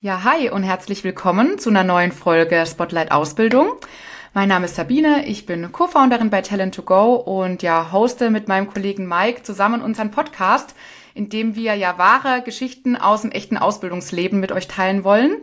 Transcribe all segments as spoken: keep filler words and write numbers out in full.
Ja, hi und herzlich willkommen zu einer neuen Folge Spotlight Ausbildung. Mein Name ist Sabine, ich bin Co-Founderin bei Talent to Go und ja, hoste mit meinem Kollegen Mike zusammen unseren Podcast, in dem wir ja wahre Geschichten aus dem echten Ausbildungsleben mit euch teilen wollen.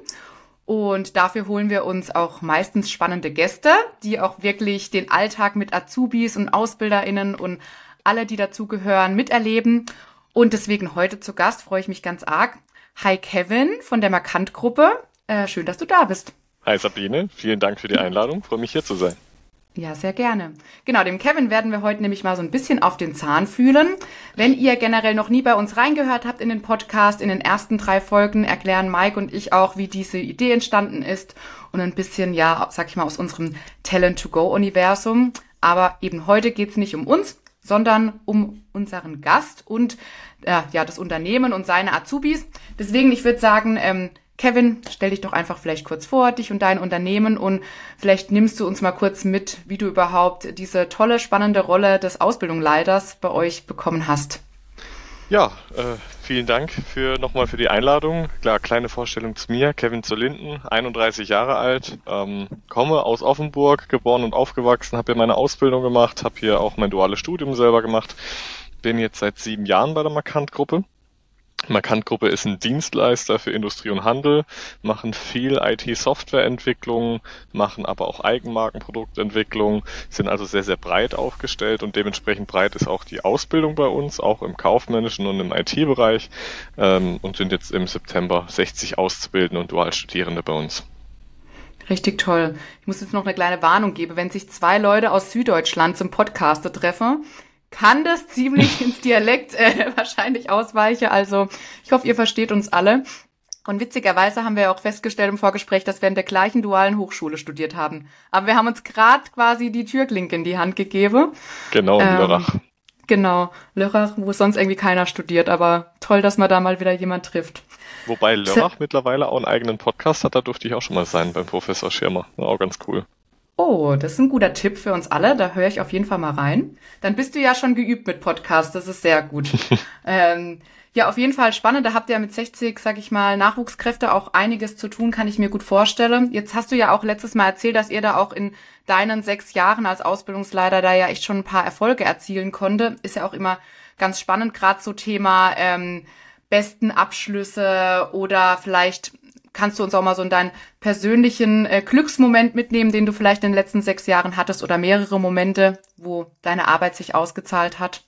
Und dafür holen wir uns auch meistens spannende Gäste, die auch wirklich den Alltag mit Azubis und AusbilderInnen und alle, die dazugehören, miterleben. Und deswegen heute zu Gast freue ich mich ganz arg. Hi Kevin von der Markant-Gruppe. Äh, schön, dass du da bist. Hi Sabine, vielen Dank für die Einladung. Freue mich hier zu sein. Ja, sehr gerne. Genau, dem Kevin werden wir heute nämlich mal so ein bisschen auf den Zahn fühlen. Wenn ihr generell noch nie bei uns reingehört habt in den Podcast, in den ersten drei Folgen erklären Mike und ich auch, wie diese Idee entstanden ist und ein bisschen, ja, sag ich mal, aus unserem Talent-to-Go-Universum. Aber eben heute geht's nicht um uns, sondern um unseren Gast und äh, ja, das Unternehmen und seine Azubis. Deswegen, ich würde sagen, ähm, Kevin, stell dich doch einfach vielleicht kurz vor, dich und dein Unternehmen, und vielleicht nimmst du uns mal kurz mit, wie du überhaupt diese tolle, spannende Rolle des Ausbildungsleiters bei euch bekommen hast. Ja, äh, vielen Dank für nochmal für die Einladung. Klar, kleine Vorstellung zu mir. Kevin zur Linden, einunddreißig Jahre alt, ähm, komme aus Offenburg, geboren und aufgewachsen, habe hier meine Ausbildung gemacht, habe hier auch mein duales Studium selber gemacht, bin jetzt seit sieben Jahren bei der Markant-Gruppe. Markant-Gruppe ist ein Dienstleister für Industrie und Handel, machen viel I T-Softwareentwicklung, machen aber auch Eigenmarkenproduktentwicklung, sind also sehr, sehr breit aufgestellt und dementsprechend breit ist auch die Ausbildung bei uns, auch im kaufmännischen und im I T-Bereich, ähm, und sind jetzt im September sechzig Auszubildende und Dualstudierende bei uns. Richtig toll. Ich muss jetzt noch eine kleine Warnung geben, wenn sich zwei Leute aus Süddeutschland zum Podcaster treffen, kann das ziemlich ins Dialekt äh, wahrscheinlich ausweichen. Also ich hoffe, ihr versteht uns alle. Und witzigerweise haben wir ja auch festgestellt im Vorgespräch, dass wir in der gleichen dualen Hochschule studiert haben. Aber wir haben uns gerade quasi die Türklinke in die Hand gegeben. Genau, in ähm, Lörrach. Genau, Lörrach, wo sonst irgendwie keiner studiert. Aber toll, dass man da mal wieder jemand trifft. Wobei Lörrach mittlerweile auch einen eigenen Podcast hat. Da durfte ich auch schon mal sein beim Professor Schirmer. War auch ganz cool. Oh, das ist ein guter Tipp für uns alle. Da höre ich auf jeden Fall mal rein. Dann bist du ja schon geübt mit Podcasts. Das ist sehr gut. ähm, ja, auf jeden Fall spannend. Da habt ihr mit sechzig, sag ich mal, Nachwuchskräfte auch einiges zu tun, kann ich mir gut vorstellen. Jetzt hast du ja auch letztes Mal erzählt, dass ihr da auch in deinen sechs Jahren als Ausbildungsleiter da ja echt schon ein paar Erfolge erzielen konnte. Ist ja auch immer ganz spannend, gerade so Thema ähm, besten Abschlüsse oder vielleicht kannst du uns auch mal so in deinen persönlichen äh, Glücksmoment mitnehmen, den du vielleicht in den letzten sechs Jahren hattest, oder mehrere Momente, wo deine Arbeit sich ausgezahlt hat?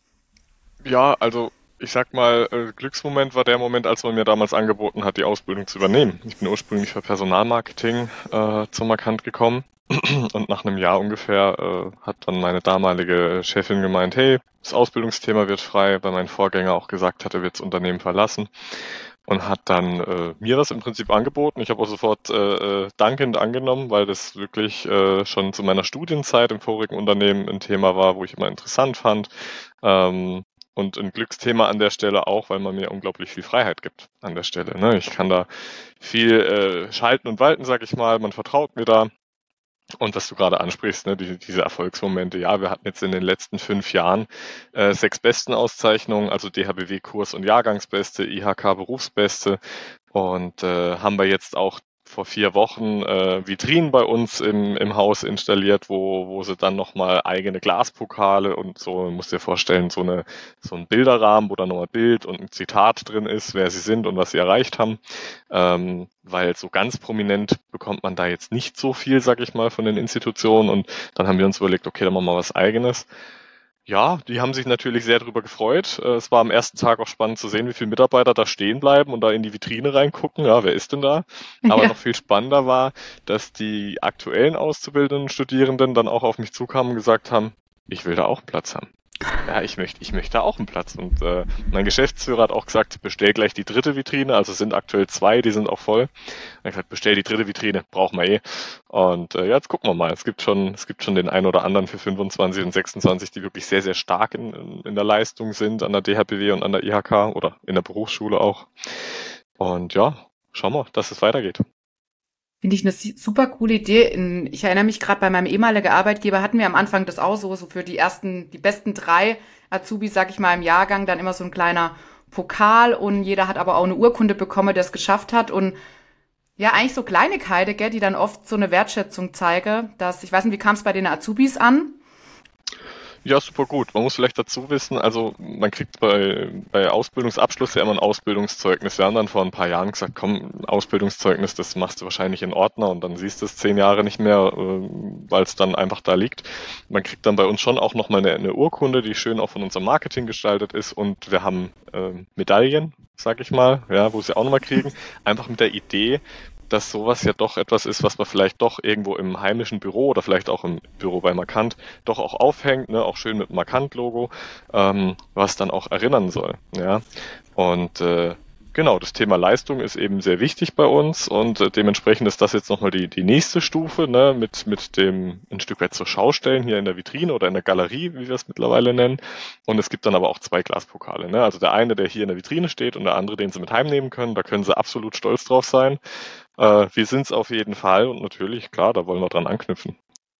Ja, also ich sag mal, äh, Glücksmoment war der Moment, als man mir damals angeboten hat, die Ausbildung zu übernehmen. Ich bin ursprünglich für Personalmarketing äh, zur Markant gekommen und nach einem Jahr ungefähr äh, hat dann meine damalige Chefin gemeint, hey, das Ausbildungsthema wird frei, weil mein Vorgänger auch gesagt hatte, er wird das Unternehmen verlassen. Und hat dann äh, mir das im Prinzip angeboten. Ich habe auch sofort äh, dankend angenommen, weil das wirklich äh, schon zu meiner Studienzeit im vorigen Unternehmen ein Thema war, wo ich immer interessant fand. Ähm, und ein Glücksthema an der Stelle auch, weil man mir unglaublich viel Freiheit gibt an der Stelle. Ne? Ich kann da viel äh, schalten und walten, sag ich mal. Man vertraut mir da. Und was du gerade ansprichst, ne, die, diese Erfolgsmomente, ja, wir hatten jetzt in den letzten fünf Jahren äh, sechs Besten-Auszeichnungen, also D H B W-Kurs- und Jahrgangsbeste, I H K-Berufsbeste, und äh, haben wir jetzt auch vor vier Wochen äh, Vitrinen bei uns im, im Haus installiert, wo, wo sie dann nochmal eigene Glaspokale und so, man muss dir vorstellen, so eine so ein Bilderrahmen, wo dann nochmal Bild und ein Zitat drin ist, wer sie sind und was sie erreicht haben, ähm, weil so ganz prominent bekommt man da jetzt nicht so viel, sag ich mal, von den Institutionen, und dann haben wir uns überlegt, okay, dann machen wir was Eigenes. Ja, die haben sich natürlich sehr darüber gefreut. Es war am ersten Tag auch spannend zu sehen, wie viele Mitarbeiter da stehen bleiben und da in die Vitrine reingucken. Ja, wer ist denn da? Aber ja, noch viel spannender war, dass die aktuellen Auszubildenden und Studierenden dann auch auf mich zukamen und gesagt haben, ich will da auch einen Platz haben. Ja, ich möchte, ich möchte auch einen Platz. Und äh, mein Geschäftsführer hat auch gesagt, bestell gleich die dritte Vitrine. Also es sind aktuell zwei, die sind auch voll. Er hat gesagt, bestell die dritte Vitrine, brauchen wir eh. Und äh, ja, jetzt gucken wir mal. Es gibt schon, es gibt schon den einen oder anderen für fünfundzwanzig und sechsundzwanzig, die wirklich sehr, sehr stark in, in, in der Leistung sind, an der D H B W und an der I H K oder in der Berufsschule auch. Und ja, schauen wir, dass es weitergeht. Finde ich eine super coole Idee. Ich erinnere mich gerade, bei meinem ehemaligen Arbeitgeber hatten wir am Anfang das auch so, so für die ersten, die besten drei Azubis, sag ich mal, im Jahrgang dann immer so ein kleiner Pokal, und jeder hat aber auch eine Urkunde bekommen, der es geschafft hat. Und Ja, eigentlich so Kleinigkeiten, gell, die dann oft so eine Wertschätzung zeigen, dass, ich weiß nicht, wie kam es bei den Azubis an? Ja, super gut. Man muss vielleicht dazu wissen, also man kriegt bei, bei Ausbildungsabschluss ja immer ein Ausbildungszeugnis. Wir haben dann vor ein paar Jahren gesagt, komm, Ausbildungszeugnis, das machst du wahrscheinlich in Ordner und dann siehst du es zehn Jahre nicht mehr, äh, weil es dann einfach da liegt. Man kriegt dann bei uns schon auch nochmal eine, eine Urkunde, die schön auch von unserem Marketing gestaltet ist und wir haben äh, Medaillen, sag ich mal, ja, wo sie auch nochmal kriegen, einfach mit der Idee, dass sowas ja doch etwas ist, was man vielleicht doch irgendwo im heimischen Büro oder vielleicht auch im Büro bei Markant doch auch aufhängt, ne, auch schön mit dem Markant-Logo, ähm, was dann auch erinnern soll, ja. Und äh, genau, das Thema Leistung ist eben sehr wichtig bei uns und äh, dementsprechend ist das jetzt nochmal die, die nächste Stufe, ne, mit, mit dem ein Stück weit zur Schaustellen hier in der Vitrine oder in der Galerie, wie wir es mittlerweile nennen. Und es gibt dann aber auch zwei Glaspokale, ne, also der eine, der hier in der Vitrine steht und der andere, den sie mit heimnehmen können, da können sie absolut stolz drauf sein. Äh, wir sind es auf jeden Fall und natürlich, klar, da wollen wir dran anknüpfen.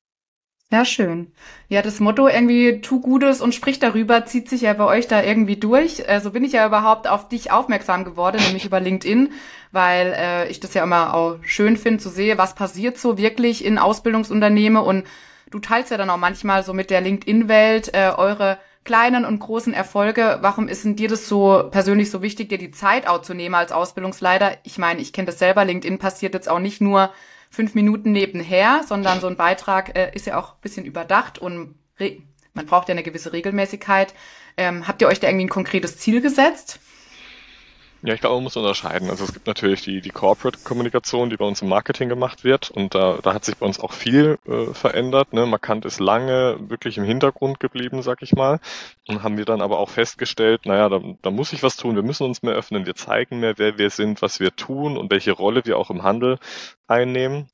Ja, schön. Ja, das Motto irgendwie tu Gutes und sprich darüber zieht sich ja bei euch da irgendwie durch. Äh, so bin ich ja überhaupt auf dich aufmerksam geworden, nämlich über LinkedIn, weil äh, ich das ja immer auch schön finde zu sehen, was passiert so wirklich in Ausbildungsunternehmen und du teilst ja dann auch manchmal so mit der LinkedIn-Welt äh, eure kleinen und großen Erfolge. Warum ist denn dir das so persönlich so wichtig, dir die Zeit auch zu nehmen als Ausbildungsleiter? Ich meine, ich kenne das selber, LinkedIn passiert jetzt auch nicht nur fünf Minuten nebenher, sondern so ein Beitrag äh, ist ja auch ein bisschen überdacht und re- man braucht ja eine gewisse Regelmäßigkeit. Ähm, habt ihr euch da irgendwie ein konkretes Ziel gesetzt? Ja, ich glaube, man muss unterscheiden. Also es gibt natürlich die, die Corporate-Kommunikation, die bei uns im Marketing gemacht wird und da, da hat sich bei uns auch viel äh, verändert. Ne? Markant ist lange wirklich im Hintergrund geblieben, sag ich mal. Und haben wir dann aber auch festgestellt, naja, da, da muss ich was tun, wir müssen uns mehr öffnen, wir zeigen mehr, wer wir sind, was wir tun und welche Rolle wir auch im Handel einnehmen.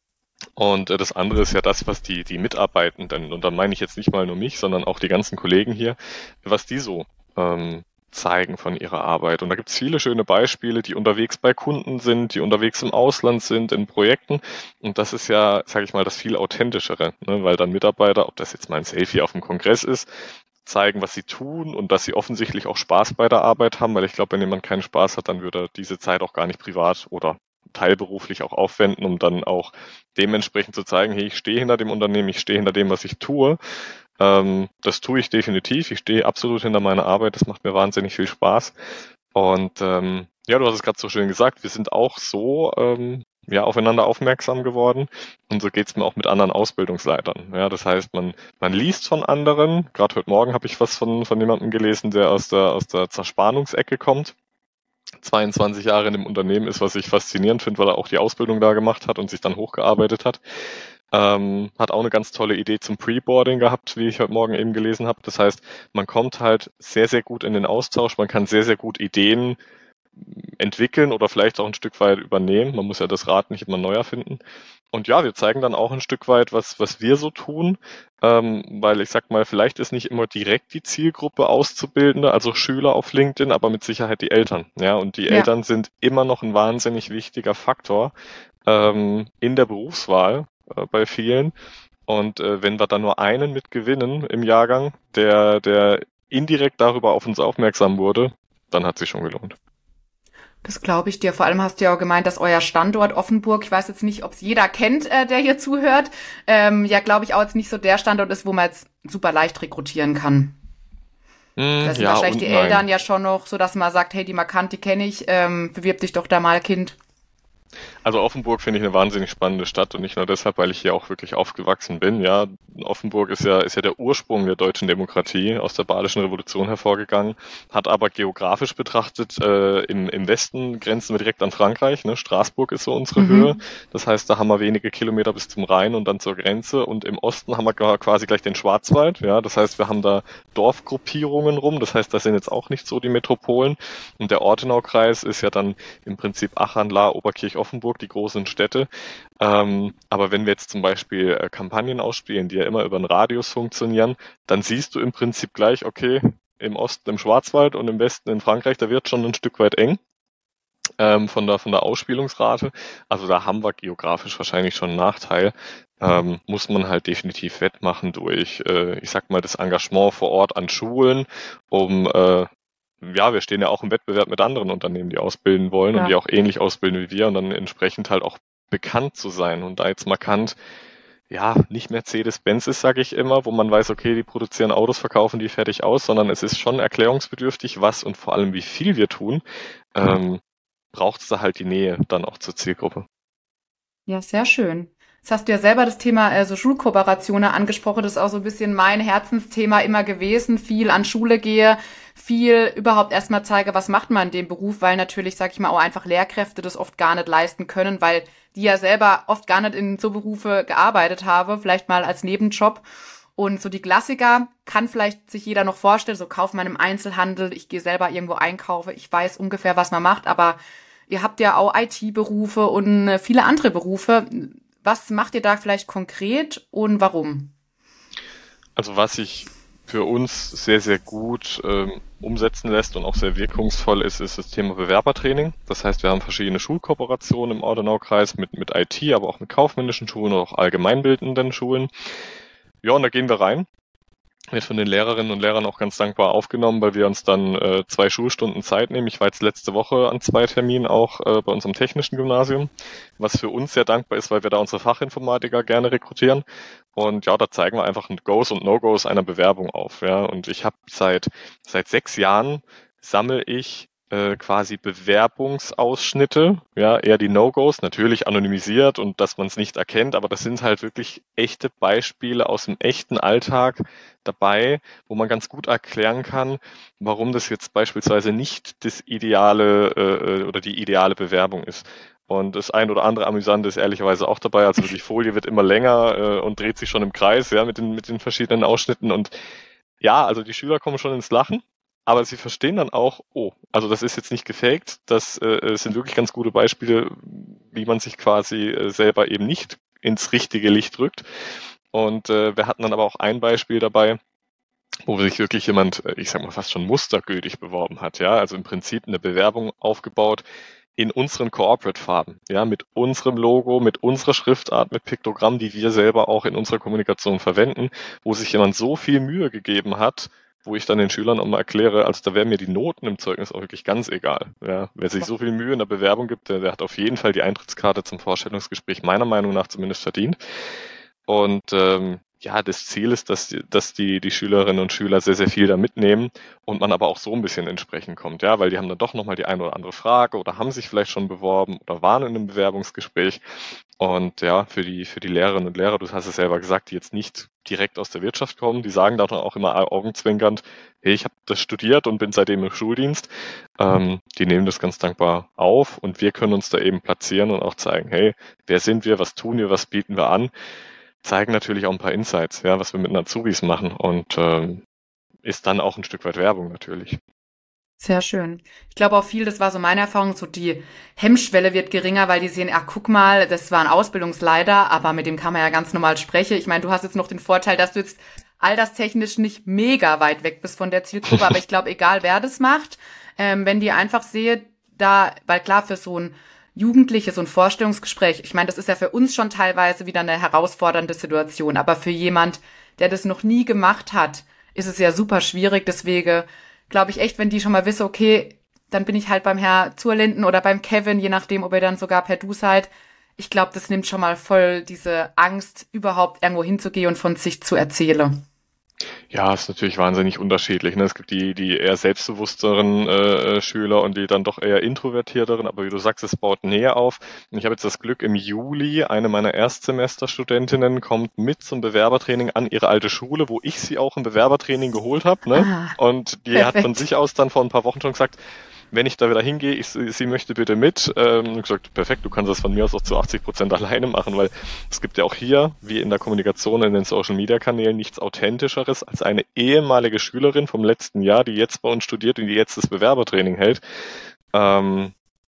Und äh, das andere ist ja das, was die, die Mitarbeitenden, und da meine ich jetzt nicht mal nur mich, sondern auch die ganzen Kollegen hier, was die so ähm, zeigen von ihrer Arbeit. Und da gibt es viele schöne Beispiele, die unterwegs bei Kunden sind, die unterwegs im Ausland sind, in Projekten. Und das ist ja, sage ich mal, das viel authentischere, ne? Weil dann Mitarbeiter, ob das jetzt mal ein Selfie auf dem Kongress ist, zeigen, was sie tun und dass sie offensichtlich auch Spaß bei der Arbeit haben, weil ich glaube, wenn jemand keinen Spaß hat, dann würde er diese Zeit auch gar nicht privat oder teilberuflich auch aufwenden, um dann auch dementsprechend zu zeigen, hey, ich stehe hinter dem Unternehmen, ich stehe hinter dem, was ich tue. Ähm, das tue ich definitiv. Ich stehe absolut hinter meiner Arbeit. Das macht mir wahnsinnig viel Spaß. Und ähm, ja, du hast es gerade so schön gesagt, wir sind auch so ähm, ja, aufeinander aufmerksam geworden. Und so geht's mir auch mit anderen Ausbildungsleitern. Ja, das heißt, man, man liest von anderen. Gerade heute Morgen habe ich was von, von jemandem gelesen, der aus der, aus der Zerspannungsecke kommt. zweiundzwanzig Jahre in dem Unternehmen ist, was ich faszinierend finde, weil er auch die Ausbildung da gemacht hat und sich dann hochgearbeitet hat. Ähm, hat auch eine ganz tolle Idee zum Preboarding gehabt, wie ich heute Morgen eben gelesen habe. Das heißt, man kommt halt sehr, sehr gut in den Austausch, man kann sehr, sehr gut Ideen entwickeln oder vielleicht auch ein Stück weit übernehmen. Man muss ja das Rad nicht immer neu erfinden. Und ja, wir zeigen dann auch ein Stück weit, was, was wir so tun, ähm, weil ich sag mal, vielleicht ist nicht immer direkt die Zielgruppe Auszubildende, also Schüler auf LinkedIn, aber mit Sicherheit die Eltern. Ja, und die Ja. Eltern sind immer noch ein wahnsinnig wichtiger Faktor ähm, in der Berufswahl äh, bei vielen. Und äh, wenn wir dann nur einen mit gewinnen im Jahrgang, der, der indirekt darüber auf uns aufmerksam wurde, dann hat sich schon gelohnt. Das glaube ich dir. Vor allem hast du ja auch gemeint, dass euer Standort Offenburg, ich weiß jetzt nicht, ob es jeder kennt, äh, der hier zuhört, ähm, ja, glaube ich, auch jetzt nicht so der Standort ist, wo man jetzt super leicht rekrutieren kann. Mm, Da sind ja wahrscheinlich und die nein. Eltern ja schon noch so, dass man sagt, hey, die Markant, die kenne ich, ähm, bewirb dich doch da mal, Kind. Also Offenburg finde ich eine wahnsinnig spannende Stadt und nicht nur deshalb, weil ich hier auch wirklich aufgewachsen bin. Ja, Offenburg ist ja, ist ja der Ursprung der deutschen Demokratie aus der Badischen Revolution hervorgegangen, hat aber geografisch betrachtet äh, im, im Westen grenzen wir direkt an Frankreich. Ne? Straßburg ist so unsere Mhm. Höhe. Das heißt, da haben wir wenige Kilometer bis zum Rhein und dann zur Grenze. Und im Osten haben wir quasi gleich den Schwarzwald. Ja, das heißt, wir haben da Dorfgruppierungen rum. Das heißt, das sind jetzt auch nicht so die Metropolen. Und der Ortenaukreis ist ja dann im Prinzip Aachen, Lahr, Oberkirch, Offenburg, die großen Städte. Ähm, aber wenn wir jetzt zum Beispiel äh, Kampagnen ausspielen, die ja immer über einen Radius funktionieren, dann siehst du im Prinzip gleich, okay, im Osten im Schwarzwald und im Westen in Frankreich, da wird schon ein Stück weit eng ähm, von der von der Ausspielungsrate. Also da haben wir geografisch wahrscheinlich schon einen Nachteil. Ähm, muss man halt definitiv wettmachen durch, äh, ich sag mal, das Engagement vor Ort an Schulen, um äh, ja, wir stehen ja auch im Wettbewerb mit anderen Unternehmen, die ausbilden wollen Ja. und die auch ähnlich ausbilden wie wir und dann entsprechend halt auch bekannt zu sein. Und da jetzt markant, ja, nicht Mercedes-Benz ist, sage ich immer, wo man weiß, okay, die produzieren Autos, verkaufen die fertig aus, sondern es ist schon erklärungsbedürftig, was und vor allem wie viel wir tun, ähm, braucht es da halt die Nähe dann auch zur Zielgruppe. Ja, sehr schön. Jetzt hast du ja selber das Thema also Schulkooperationen angesprochen. Das ist auch so ein bisschen mein Herzensthema immer gewesen. Viel an Schule gehe, viel überhaupt erstmal zeige, was macht man in dem Beruf, weil natürlich, sag ich mal, auch einfach Lehrkräfte das oft gar nicht leisten können, weil die ja selber oft gar nicht in so Berufe gearbeitet haben, vielleicht mal als Nebenjob. Und so die Klassiker kann vielleicht sich jeder noch vorstellen, so Kaufmann im Einzelhandel, ich gehe selber irgendwo einkaufen, ich weiß ungefähr, was man macht, aber ihr habt ja auch I T-Berufe und äh, viele andere Berufe. Was macht ihr da vielleicht konkret und warum? Also was sich für uns sehr, sehr gut ähm, umsetzen lässt und auch sehr wirkungsvoll ist, ist das Thema Bewerbertraining. Das heißt, wir haben verschiedene Schulkooperationen im Ordenaukreis mit, mit I T, aber auch mit kaufmännischen Schulen oder auch allgemeinbildenden Schulen. Ja, und da gehen wir rein. Wird von den Lehrerinnen und Lehrern auch ganz dankbar aufgenommen, weil wir uns dann äh, zwei Schulstunden Zeit nehmen. Ich war jetzt letzte Woche an zwei Terminen auch äh, bei unserem technischen Gymnasium, was für uns sehr dankbar ist, weil wir da unsere Fachinformatiker gerne rekrutieren. Und ja, da zeigen wir einfach Goes und No-Goes einer Bewerbung auf. Ja, und ich habe seit seit sechs Jahren sammle ich äh, quasi Bewerbungsausschnitte, ja, eher die No-Gos, natürlich anonymisiert und dass man es nicht erkennt, aber das sind halt wirklich echte Beispiele aus dem echten Alltag dabei, wo man ganz gut erklären kann, warum das jetzt beispielsweise nicht das ideale äh, oder die ideale Bewerbung ist. Und das ein oder andere Amüsante ist ehrlicherweise auch dabei. Also die Folie wird immer länger äh, und dreht sich schon im Kreis, ja, mit den, mit den verschiedenen Ausschnitten. Und ja, also die Schüler kommen schon ins Lachen, aber sie verstehen dann auch, oh, also das ist jetzt nicht gefaked, das äh, sind wirklich ganz gute Beispiele, wie man sich quasi äh, selber eben nicht ins richtige Licht rückt. Und äh, wir hatten dann aber auch ein Beispiel dabei, wo sich wirklich jemand, ich sag mal fast schon mustergültig beworben hat, ja, also im Prinzip eine Bewerbung aufgebaut in unseren Corporate-Farben, ja, mit unserem Logo, mit unserer Schriftart, mit Piktogramm, die wir selber auch in unserer Kommunikation verwenden, wo sich jemand so viel Mühe gegeben hat, wo ich dann den Schülern auch mal erkläre, also da wären mir die Noten im Zeugnis auch wirklich ganz egal. Ja, wer sich so viel Mühe in der Bewerbung gibt, der, der hat auf jeden Fall die Eintrittskarte zum Vorstellungsgespräch meiner Meinung nach zumindest verdient. Und ähm, ja, das Ziel ist, dass, die, dass die, die Schülerinnen und Schüler sehr, sehr viel da mitnehmen und man aber auch so ein bisschen entsprechend kommt, ja, weil die haben dann doch nochmal die eine oder andere Frage oder haben sich vielleicht schon beworben oder waren in einem Bewerbungsgespräch. Und ja, für die, für die Lehrerinnen und Lehrer, du hast es selber gesagt, die jetzt nicht direkt aus der Wirtschaft kommen, die sagen dann auch immer augenzwinkernd, hey, ich habe das studiert und bin seitdem im Schuldienst. Ähm, die nehmen das ganz dankbar auf und wir können uns da eben platzieren und auch zeigen, hey, wer sind wir, was tun wir, was bieten wir an? Zeigen natürlich auch ein paar Insights, ja, was wir mit den Azubis machen und ähm, ist dann auch ein Stück weit Werbung natürlich. Sehr schön. Ich glaube auch viel, das war so meine Erfahrung, so die Hemmschwelle wird geringer, weil die sehen, ach guck mal, das war ein Ausbildungsleiter, aber mit dem kann man ja ganz normal sprechen. Ich meine, du hast jetzt noch den Vorteil, dass du jetzt alterstechnisch nicht mega weit weg bist von der Zielgruppe, aber ich glaube, egal wer das macht, ähm, wenn die einfach sehe, da, weil klar, für so ein Jugendliche, so ein Vorstellungsgespräch, ich meine, das ist ja für uns schon teilweise wieder eine herausfordernde Situation, aber für jemand, der das noch nie gemacht hat, ist es ja super schwierig, deswegen glaube ich echt, wenn die schon mal wissen, okay, dann bin ich halt beim Herr Zurlinden oder beim Kevin, je nachdem, ob ihr dann sogar per Du seid. Ich glaube, das nimmt schon mal voll diese Angst, überhaupt irgendwo hinzugehen und von sich zu erzählen. Ja, ist natürlich wahnsinnig unterschiedlich. Ne? Es gibt die, die eher selbstbewussteren äh, Schüler und die dann doch eher introvertierteren, aber wie du sagst, es baut Nähe auf. Und ich habe jetzt das Glück, im Juli eine meiner Erstsemesterstudentinnen kommt mit zum Bewerbertraining an ihre alte Schule, wo ich sie auch im Bewerbertraining geholt habe. Ne? Ah, Und die perfekt. hat von sich aus dann vor ein paar Wochen schon gesagt, wenn ich da wieder hingehe, ich, sie möchte bitte mit. Ähm, und gesagt, perfekt, du kannst das von mir aus auch zu achtzig Prozent alleine machen, weil es gibt ja auch hier, wie in der Kommunikation in den Social-Media-Kanälen, nichts Authentischeres als eine ehemalige Schülerin vom letzten Jahr, die jetzt bei uns studiert und die jetzt das Bewerbertraining hält. Ähm,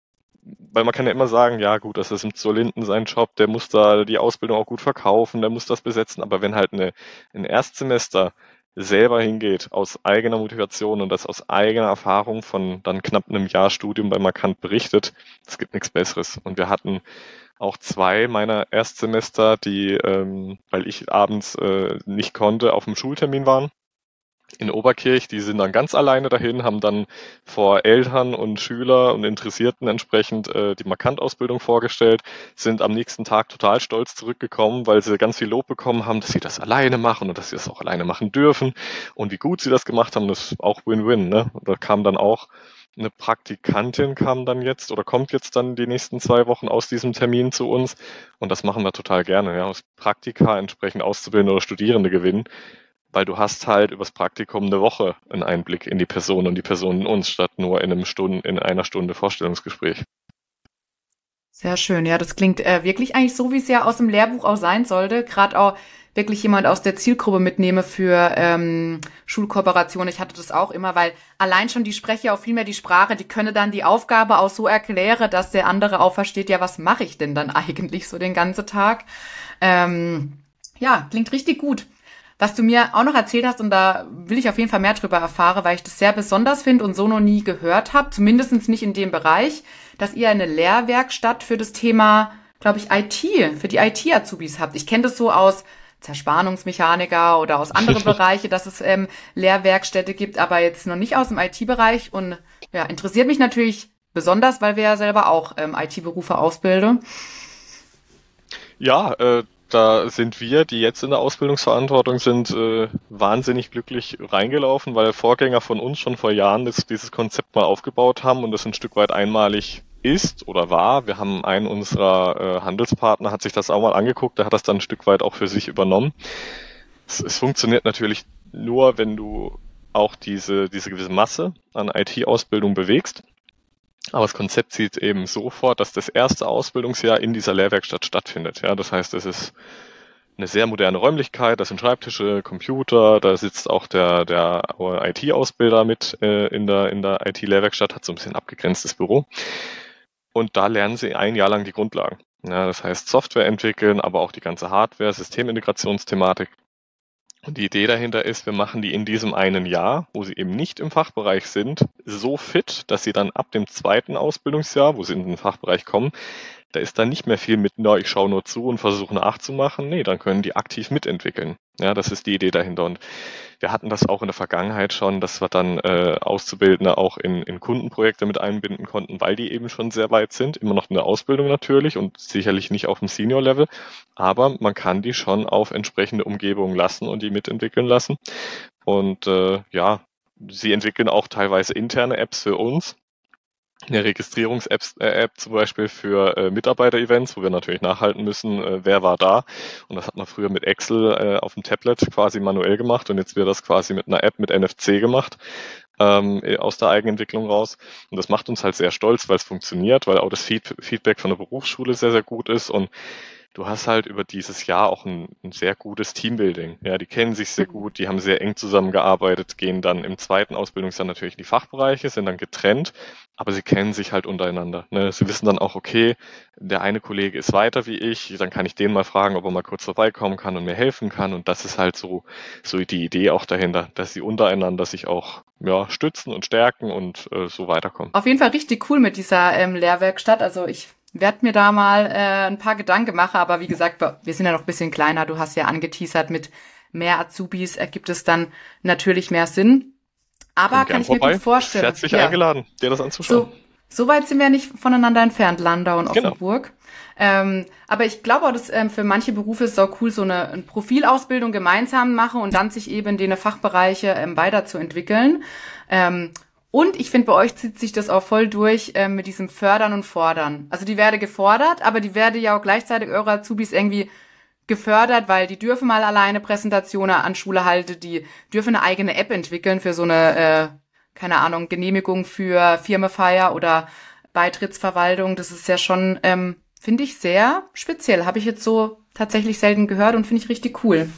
weil man kann ja immer sagen, ja gut, das ist im Zurlinden sein Job, der muss da die Ausbildung auch gut verkaufen, der muss das besetzen, aber wenn halt eine, ein Erstsemester selber hingeht, aus eigener Motivation und das aus eigener Erfahrung von dann knapp einem Jahr Studium bei Markant berichtet, es gibt nichts Besseres. Und wir hatten auch zwei meiner Erstsemester, die, ähm, weil ich abends äh, nicht konnte, auf dem Schultermin waren in Oberkirch, die sind dann ganz alleine dahin, haben dann vor Eltern und Schüler und Interessierten entsprechend äh, die Markant-Ausbildung vorgestellt, sind am nächsten Tag total stolz zurückgekommen, weil sie ganz viel Lob bekommen haben, dass sie das alleine machen und dass sie das auch alleine machen dürfen und wie gut sie das gemacht haben, das ist auch Win-Win, ne? Da kam dann auch eine Praktikantin kam dann jetzt oder kommt jetzt dann die nächsten zwei Wochen aus diesem Termin zu uns und das machen wir total gerne, ja, aus Praktika entsprechend Auszubildende oder Studierende gewinnen, weil du hast halt übers Praktikum eine Woche einen Einblick in die Person und die Person in uns, statt nur in einem Stunden, in einer Stunde Vorstellungsgespräch. Sehr schön, ja, das klingt äh, wirklich eigentlich so, wie es ja aus dem Lehrbuch auch sein sollte, gerade auch wirklich jemand aus der Zielgruppe mitnehme für ähm, Schulkooperation. Ich hatte das auch immer, weil allein schon die spreche auch viel mehr die Sprache, die könne dann die Aufgabe auch so erklären, dass der andere auch versteht, ja, was mache ich denn dann eigentlich so den ganzen Tag? Ähm, ja, klingt richtig gut. Was du mir auch noch erzählt hast, und da will ich auf jeden Fall mehr drüber erfahren, weil ich das sehr besonders finde und so noch nie gehört habe, zumindest nicht in dem Bereich, dass ihr eine Lehrwerkstatt für das Thema, glaube ich, I T, für die I T-Azubis habt. Ich kenne das so aus Zerspannungsmechaniker oder aus anderen Bereichen, dass es ähm, Lehrwerkstätte gibt, aber jetzt noch nicht aus dem I T-Bereich. Und ja, interessiert mich natürlich besonders, weil wir ja selber auch ähm, I T-Berufe ausbilden. Ja, äh, da sind wir, die jetzt in der Ausbildungsverantwortung sind, äh, wahnsinnig glücklich reingelaufen, weil Vorgänger von uns schon vor Jahren das, dieses Konzept mal aufgebaut haben und das ein Stück weit einmalig ist oder war. Wir haben einen unserer äh, Handelspartner, hat sich das auch mal angeguckt, der hat das dann ein Stück weit auch für sich übernommen. Es, es funktioniert natürlich nur, wenn du auch diese, diese gewisse Masse an I T-Ausbildung bewegst. Aber das Konzept sieht eben so vor, dass das erste Ausbildungsjahr in dieser Lehrwerkstatt stattfindet. Ja, das heißt, es ist eine sehr moderne Räumlichkeit, das sind Schreibtische, Computer, da sitzt auch der, der I T-Ausbilder mit äh, in der, in der I T-Lehrwerkstatt, hat so ein bisschen abgegrenztes Büro. Und da lernen sie ein Jahr lang die Grundlagen. Ja, das heißt Software entwickeln, aber auch die ganze Hardware, Systemintegrationsthematik. Und die Idee dahinter ist, wir machen die in diesem einen Jahr, wo sie eben nicht im Fachbereich sind, so fit, dass sie dann ab dem zweiten Ausbildungsjahr, wo sie in den Fachbereich kommen, da ist dann nicht mehr viel mit, na, ich schaue nur zu und versuche nachzumachen. Nee, dann können die aktiv mitentwickeln. Ja, das ist die Idee dahinter. Und wir hatten das auch in der Vergangenheit schon, dass wir dann äh, Auszubildende auch in, in Kundenprojekte mit einbinden konnten, weil die eben schon sehr weit sind. Immer noch in der Ausbildung natürlich und sicherlich nicht auf dem Senior-Level. Aber man kann die schon auf entsprechende Umgebungen lassen und die mitentwickeln lassen. Und äh, ja, sie entwickeln auch teilweise interne Apps für uns. Eine Registrierungs-App äh, App zum Beispiel für äh, Mitarbeiter-Events, wo wir natürlich nachhalten müssen, äh, wer war da. Und das hat man früher mit Excel äh, auf dem Tablet quasi manuell gemacht und jetzt wird das quasi mit einer App mit N F C gemacht, ähm, aus der Eigenentwicklung raus. Und das macht uns halt sehr stolz, weil es funktioniert, weil auch das Feed Feedback von der Berufsschule sehr, sehr gut ist und du hast halt über dieses Jahr auch ein, ein sehr gutes Teambuilding. Ja, die kennen sich sehr gut, die haben sehr eng zusammengearbeitet, gehen dann im zweiten Ausbildungsjahr natürlich in die Fachbereiche, sind dann getrennt, aber sie kennen sich halt untereinander. Ne? Sie wissen dann auch, okay, der eine Kollege ist weiter wie ich, dann kann ich den mal fragen, ob er mal kurz vorbeikommen kann und mir helfen kann. Und das ist halt so, so die Idee auch dahinter, dass sie untereinander sich auch ja, stützen und stärken und äh, so weiterkommen. Auf jeden Fall richtig cool mit dieser ähm, Lehrwerkstatt. Also ich werde mir da mal äh, ein paar Gedanken machen, aber wie gesagt, wir sind ja noch ein bisschen kleiner. Du hast ja angeteasert, mit mehr Azubis ergibt es dann natürlich mehr Sinn. Aber kann ich vorbei. Mir gut vorstellen. Herzlich ja. eingeladen, dir das anzuschauen. So, so weit sind wir nicht voneinander entfernt, Landau und Offenburg. Genau. Ähm, aber ich glaube auch, dass ähm, für manche Berufe ist es auch cool, so eine, eine Profilausbildung gemeinsam machen und dann sich eben in den Fachbereiche ähm, weiterzuentwickeln. Ähm, Und ich finde, bei euch zieht sich das auch voll durch äh, mit diesem Fördern und Fordern. Also die werde gefordert, aber die werde ja auch gleichzeitig eure Azubis irgendwie gefördert, weil die dürfen mal alleine Präsentationen an Schule halten, die dürfen eine eigene App entwickeln für so eine, äh, keine Ahnung, Genehmigung für Firmenfeier oder Beitrittsverwaltung. Das ist ja schon, ähm, finde ich, sehr speziell. Habe ich jetzt so tatsächlich selten gehört und finde ich richtig cool.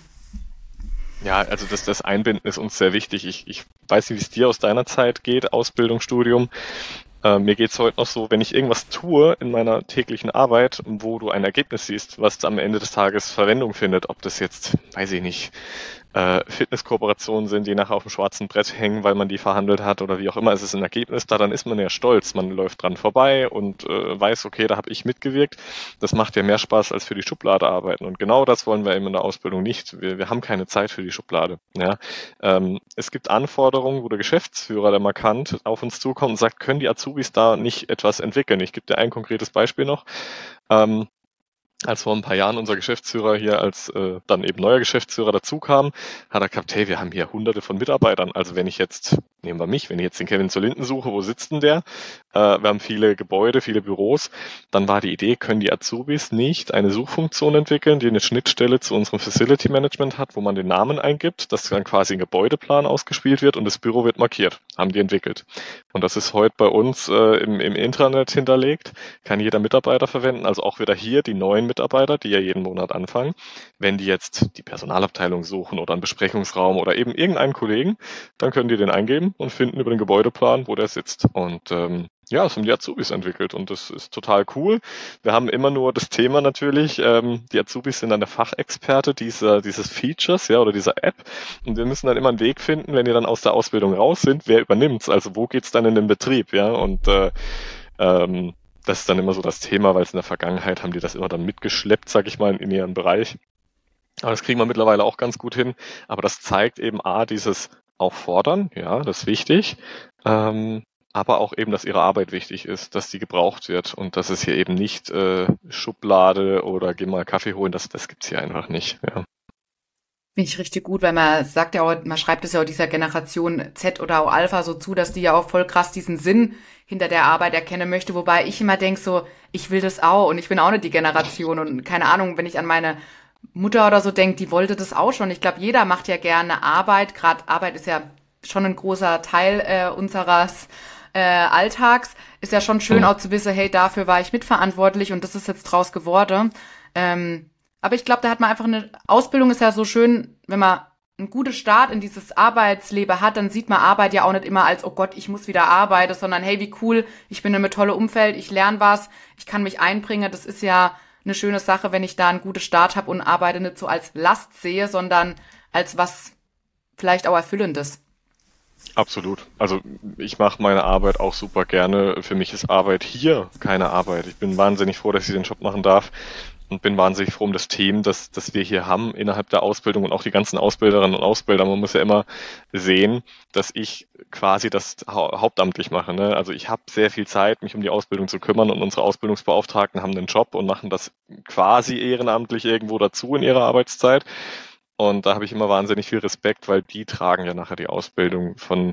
Ja, also das, das Einbinden ist uns sehr wichtig. Ich, ich weiß nicht, wie es dir aus deiner Zeit geht, Ausbildung, Studium. Äh, mir geht's heute noch so, wenn ich irgendwas tue in meiner täglichen Arbeit, wo du ein Ergebnis siehst, was am Ende des Tages Verwendung findet, ob das jetzt, weiß ich nicht, äh, Fitnesskooperationen sind, die nachher auf dem schwarzen Brett hängen, weil man die verhandelt hat oder wie auch immer, es ist ein Ergebnis da, dann ist man ja stolz. Man läuft dran vorbei und äh, weiß, okay, da habe ich mitgewirkt. Das macht ja mehr Spaß als für die Schublade arbeiten. Und genau das wollen wir eben in der Ausbildung nicht. Wir, wir haben keine Zeit für die Schublade. Ja? Ähm, es gibt Anforderungen, wo der Geschäftsführer der Markant auf uns zukommt und sagt, können die Azubis da nicht etwas entwickeln? Ich gebe dir ein konkretes Beispiel noch. Ähm, Als vor ein paar Jahren unser Geschäftsführer hier als äh, dann eben neuer Geschäftsführer dazu kam, hat er gesagt, hey, wir haben hier hunderte von Mitarbeitern. Also wenn ich jetzt, nehmen wir mich, wenn ich jetzt den Kevin zur Linden suche, wo sitzt denn der? Äh, wir haben viele Gebäude, viele Büros. Dann war die Idee, können die Azubis nicht eine Suchfunktion entwickeln, die eine Schnittstelle zu unserem Facility Management hat, wo man den Namen eingibt, dass dann quasi ein Gebäudeplan ausgespielt wird und das Büro wird markiert. Haben die entwickelt. Und das ist heute bei uns äh, im, im Intranet hinterlegt. Kann jeder Mitarbeiter verwenden. Also auch wieder hier die neuen Mitarbeiter, die ja jeden Monat anfangen. Wenn die jetzt die Personalabteilung suchen oder einen Besprechungsraum oder eben irgendeinen Kollegen, dann können die den eingeben und finden über den Gebäudeplan, wo der sitzt. Und ähm, ja, das haben die Azubis entwickelt und das ist total cool. Wir haben immer nur das Thema natürlich, ähm, die Azubis sind dann der Fachexperte dieser, dieses Features, ja, oder dieser App. Und wir müssen dann immer einen Weg finden, wenn die dann aus der Ausbildung raus sind, wer übernimmt's? Also wo geht's dann in den Betrieb, ja? Und äh, ähm, das ist dann immer so das Thema, weil es in der Vergangenheit haben die das immer dann mitgeschleppt, sag ich mal, in ihren Bereich. Aber das kriegen wir mittlerweile auch ganz gut hin. Aber das zeigt eben A, dieses Auffordern, ja, das ist wichtig. Ähm, aber auch eben, dass ihre Arbeit wichtig ist, dass die gebraucht wird und dass es hier eben nicht äh, Schublade oder geh mal Kaffee holen, das, das gibt's hier einfach nicht, ja. Finde ich richtig gut, weil man sagt ja auch, man schreibt es ja auch dieser Generation Z oder auch Alpha so zu, dass die ja auch voll krass diesen Sinn hinter der Arbeit erkennen möchte, wobei ich immer denke so, ich will das auch und ich bin auch nicht die Generation und keine Ahnung, wenn ich an meine Mutter oder so denke, die wollte das auch schon. Ich glaube, jeder macht ja gerne Arbeit, gerade Arbeit ist ja schon ein großer Teil äh, unseres äh, Alltags, ist ja schon schön Mhm. auch zu wissen, hey, dafür war ich mitverantwortlich und das ist jetzt draus geworden. Ähm, aber ich glaube, da hat man einfach eine Ausbildung ist ja so schön, wenn man einen guten Start in dieses Arbeitsleben hat, dann sieht man Arbeit ja auch nicht immer als, oh Gott, ich muss wieder arbeiten, sondern hey, wie cool, ich bin in einem tollen Umfeld, ich lerne was, ich kann mich einbringen. Das ist ja eine schöne Sache, wenn ich da einen guten Start habe und Arbeite nicht so als Last sehe, sondern als was vielleicht auch Erfüllendes. Absolut. Also ich mache meine Arbeit auch super gerne. Für mich ist Arbeit hier keine Arbeit. Ich bin wahnsinnig froh, dass ich den Job machen darf und bin wahnsinnig froh um das Team, das, das wir hier haben innerhalb der Ausbildung und auch die ganzen Ausbilderinnen und Ausbilder. Man muss ja immer sehen, dass ich quasi das hau hauptamtlich mache. Ne? Also ich habe sehr viel Zeit, mich um die Ausbildung zu kümmern und unsere Ausbildungsbeauftragten haben einen Job und machen das quasi ehrenamtlich irgendwo dazu in ihrer Arbeitszeit. Und da habe ich immer wahnsinnig viel Respekt, weil die tragen ja nachher die Ausbildung. Von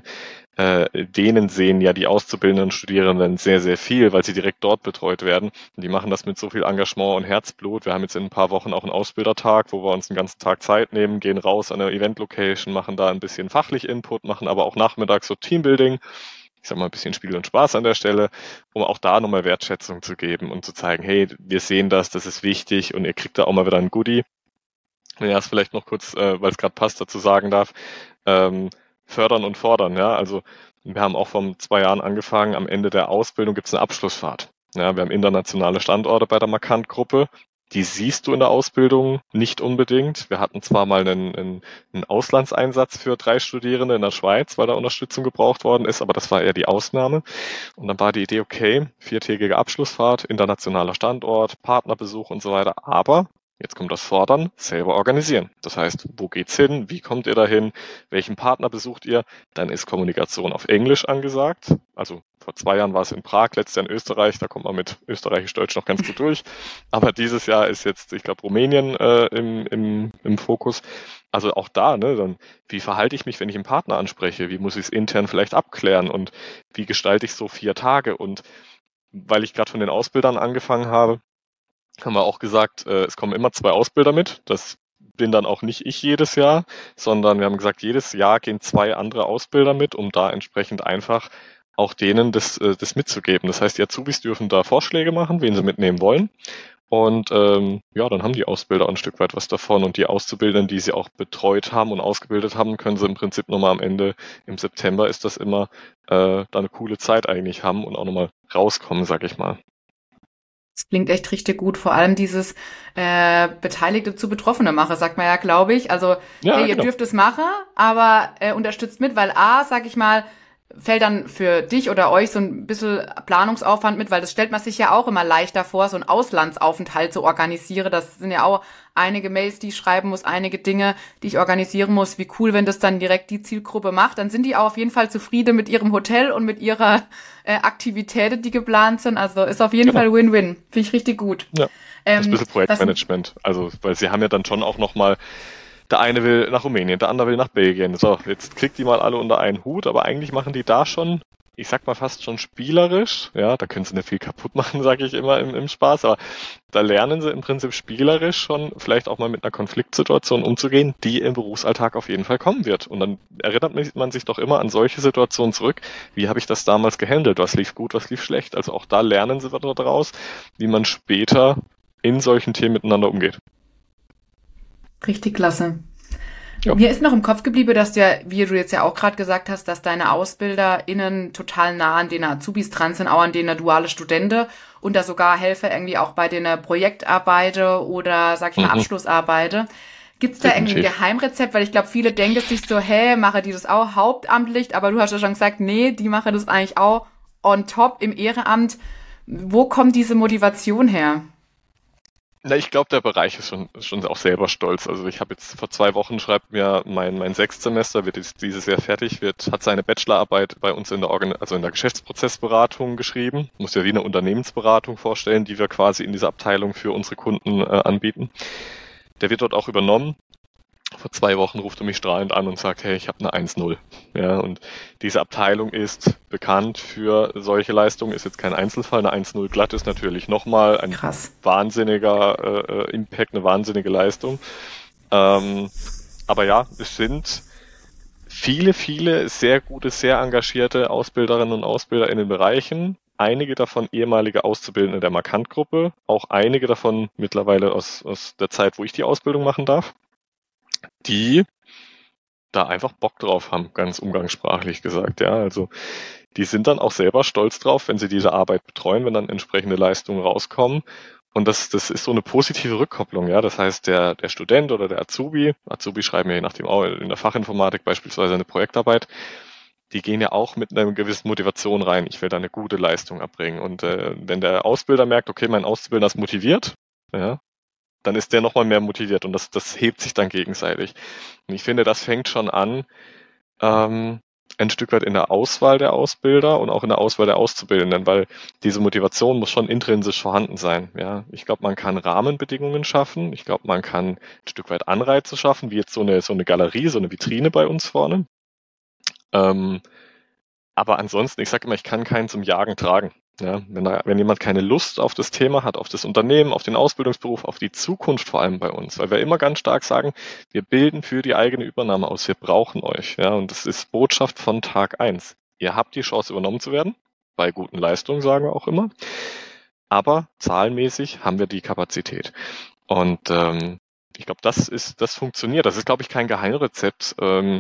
äh, denen sehen ja die auszubildenden Studierenden sehr, sehr viel, weil sie direkt dort betreut werden. Und die machen das mit so viel Engagement und Herzblut. Wir haben jetzt in ein paar Wochen auch einen Ausbildertag, wo wir uns den ganzen Tag Zeit nehmen, gehen raus an der Event-Location, machen da ein bisschen fachlich Input, machen aber auch nachmittags so Teambuilding. Ich sag mal, ein bisschen Spiel und Spaß an der Stelle, um auch da nochmal Wertschätzung zu geben und zu zeigen, hey, wir sehen das, das ist wichtig und ihr kriegt da auch mal wieder ein Goodie. Wenn ich erst vielleicht noch kurz, äh, weil es gerade passt, dazu sagen darf, ähm, fördern und fordern. Ja, also wir haben auch vor zwei Jahren angefangen. Am Ende der Ausbildung gibt es eine Abschlussfahrt. Ja, wir haben internationale Standorte bei der Markant-Gruppe. Die siehst du in der Ausbildung nicht unbedingt. Wir hatten zwar mal einen, einen, einen Auslandseinsatz für drei Studierende in der Schweiz, weil da Unterstützung gebraucht worden ist, aber das war eher die Ausnahme. Und dann war die Idee, okay, viertägige Abschlussfahrt, internationaler Standort, Partnerbesuch und so weiter. Aber jetzt kommt das Fordern, selber organisieren. Das heißt, wo geht's hin? Wie kommt ihr dahin? Welchen Partner besucht ihr? Dann ist Kommunikation auf Englisch angesagt. Also vor zwei Jahren war es in Prag, letztes Jahr in Österreich. Da kommt man mit Österreichisch-Deutsch noch ganz gut durch. Aber dieses Jahr ist jetzt, ich glaube, Rumänien äh, im, im, im Fokus. Also auch da, ne, dann, wie verhalte ich mich, wenn ich einen Partner anspreche? Wie muss ich es intern vielleicht abklären? Und wie gestalte ich so vier Tage? Und weil ich gerade von den Ausbildern angefangen habe, haben wir auch gesagt, äh, es kommen immer zwei Ausbilder mit. Das bin dann auch nicht ich jedes Jahr, sondern wir haben gesagt, jedes Jahr gehen zwei andere Ausbilder mit, um da entsprechend einfach auch denen das, äh, das mitzugeben. Das heißt, die Azubis dürfen da Vorschläge machen, wen sie mitnehmen wollen. Und ähm, ja, dann haben die Ausbilder ein Stück weit was davon. Und die Auszubildenden, die sie auch betreut haben und ausgebildet haben, können sie im Prinzip nochmal am Ende, im September ist das immer, äh, da eine coole Zeit eigentlich haben und auch nochmal rauskommen, sag ich mal. Das klingt echt richtig gut. Vor allem dieses äh, Beteiligte zu Betroffene mache, sagt man ja, glaube ich. Also, Ja, hey, ihr genau. dürft es machen, aber äh, unterstützt mit, weil A, sag ich mal, fällt dann für dich oder euch so ein bisschen Planungsaufwand mit, weil das stellt man sich ja auch immer leichter vor, so einen Auslandsaufenthalt zu organisieren. Das sind ja auch einige Mails, die ich schreiben muss, einige Dinge, die ich organisieren muss. Wie cool, wenn das dann direkt die Zielgruppe macht. Dann sind die auch auf jeden Fall zufrieden mit ihrem Hotel und mit ihrer äh, Aktivitäten, die geplant sind. Also ist auf jeden Genau. Fall Win-Win. Finde ich richtig gut. Ja, das ist ein Ähm, bisschen Projektmanagement. Also, weil sie haben ja dann schon auch nochmal, der eine will nach Rumänien, der andere will nach Belgien. So, jetzt kriegt die mal alle unter einen Hut, aber eigentlich machen die da schon, ich sag mal fast schon spielerisch, ja, da können sie nicht viel kaputt machen, sage ich immer im, im Spaß, aber da lernen sie im Prinzip spielerisch schon vielleicht auch mal mit einer Konfliktsituation umzugehen, die im Berufsalltag auf jeden Fall kommen wird. Und dann erinnert man sich doch immer an solche Situationen zurück, wie habe ich das damals gehandelt, was lief gut, was lief schlecht. Also auch da lernen sie daraus, wie man später in solchen Themen miteinander umgeht. Richtig klasse. Ja. Mir ist noch im Kopf geblieben, dass du ja, wie du jetzt ja auch gerade gesagt hast, dass deine AusbilderInnen total nah an den Azubis dran sind, auch an den duale Studenten und da sogar helfe irgendwie auch bei den Projektarbeiten oder, sag ich mal, Mhm. Abschlussarbeiten. Gibt's da irgendwie ein Definitiv. Geheimrezept? Weil ich glaube, viele denken sich so, hä, mache die das auch hauptamtlich? Aber du hast ja schon gesagt, nee, die machen das eigentlich auch on top im Ehrenamt. Wo kommt diese Motivation her? Na, ich glaube, der Bereich ist schon, schon auch selber stolz. Also ich habe jetzt vor zwei Wochen, schreibt mir mein, mein Sechstsemester, wird jetzt dieses Jahr fertig, wird, hat seine Bachelorarbeit bei uns in der Organ also in der Geschäftsprozessberatung geschrieben. Muss ja wie eine Unternehmensberatung vorstellen, die wir quasi in dieser Abteilung für unsere Kunden äh, anbieten. Der wird dort auch übernommen. Vor zwei Wochen ruft er mich strahlend an und sagt, hey, ich habe eine eins null. Ja, und diese Abteilung ist bekannt für solche Leistungen, ist jetzt kein Einzelfall. Eine eins null glatt ist natürlich nochmal ein Krass. wahnsinniger äh, Impact, eine wahnsinnige Leistung. Ähm, aber ja, es sind viele, viele sehr gute, sehr engagierte Ausbilderinnen und Ausbilder in den Bereichen. Einige davon ehemalige Auszubildende der Markant-Gruppe, auch einige davon mittlerweile aus, aus der Zeit, wo ich die Ausbildung machen darf, die da einfach Bock drauf haben, ganz umgangssprachlich gesagt. Ja, also die sind dann auch selber stolz drauf, wenn sie diese Arbeit betreuen, wenn dann entsprechende Leistungen rauskommen. Und das, das ist so eine positive Rückkopplung. Ja, das heißt, der, der Student oder der Azubi, Azubi schreiben ja je nachdem auch in der Fachinformatik beispielsweise eine Projektarbeit, die gehen ja auch mit einer gewissen Motivation rein. Ich will da eine gute Leistung erbringen. Und äh, wenn der Ausbilder merkt, okay, mein Auszubildender ist motiviert, ja, dann ist der nochmal mehr motiviert und das, das hebt sich dann gegenseitig. Und ich finde, das fängt schon an, ähm, ein Stück weit in der Auswahl der Ausbilder und auch in der Auswahl der Auszubildenden, weil diese Motivation muss schon intrinsisch vorhanden sein. Ja, ich glaube, man kann Rahmenbedingungen schaffen. Ich glaube, man kann ein Stück weit Anreize schaffen, wie jetzt so eine, so eine Galerie, so eine Vitrine bei uns vorne. Ähm, aber ansonsten, ich sage immer, ich kann keinen zum Jagen tragen. Ja, wenn, da, wenn jemand keine Lust auf das Thema hat, auf das Unternehmen, auf den Ausbildungsberuf, auf die Zukunft vor allem bei uns, weil wir immer ganz stark sagen, wir bilden für die eigene Übernahme aus, wir brauchen euch. Ja, und das ist Botschaft von Tag eins. Ihr habt die Chance, übernommen zu werden, bei guten Leistungen sagen wir auch immer, aber zahlenmäßig haben wir die Kapazität. Und ähm, ich glaube, das ist, das funktioniert. Das ist, glaube ich, kein Geheimrezept. Ähm,